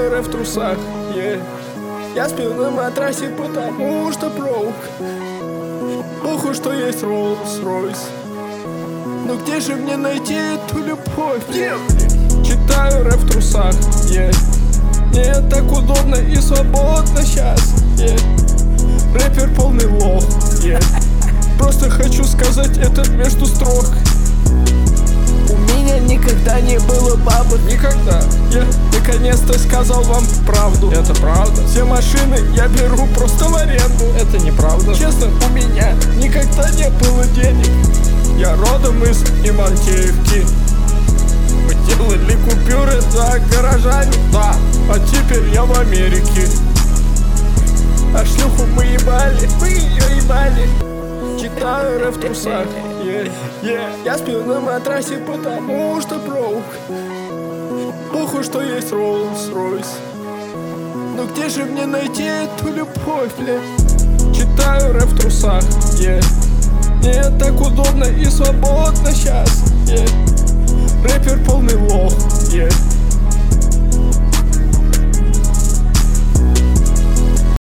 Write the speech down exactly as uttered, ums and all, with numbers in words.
Читаю рэп в трусах, yeah. Я сплю на матрасе, потому что broke. Похуй, что есть Rolls-Royce. Но где же мне найти эту любовь? Yeah. Читаю рэп в трусах, yeah. Мне так удобно и свободно сейчас, yeah. Рэпер полный лох, yeah. Просто хочу сказать это между строк. У меня никогда не было бабок. Никогда. Я наконец-то сказал вам правду. Это правда. Все машины я беру просто в аренду. Это неправда. Честно, у меня никогда не было денег. Я родом из Ивантеевки. Мы делали купюры за гаражами. Да. А теперь я в Америке. А шлюху мы ебали. Мы ее ебали. Читаю рэп в трусах, yeah, yeah. Я сплю на матрасе, потому что broke. Похуй, что есть Rolls-Royce. Но где же мне найти эту любовь, бля? Читаю рэп в трусах, yeah. Мне так удобно и свободно сейчас, yeah. Рэпер полный лох, yeah.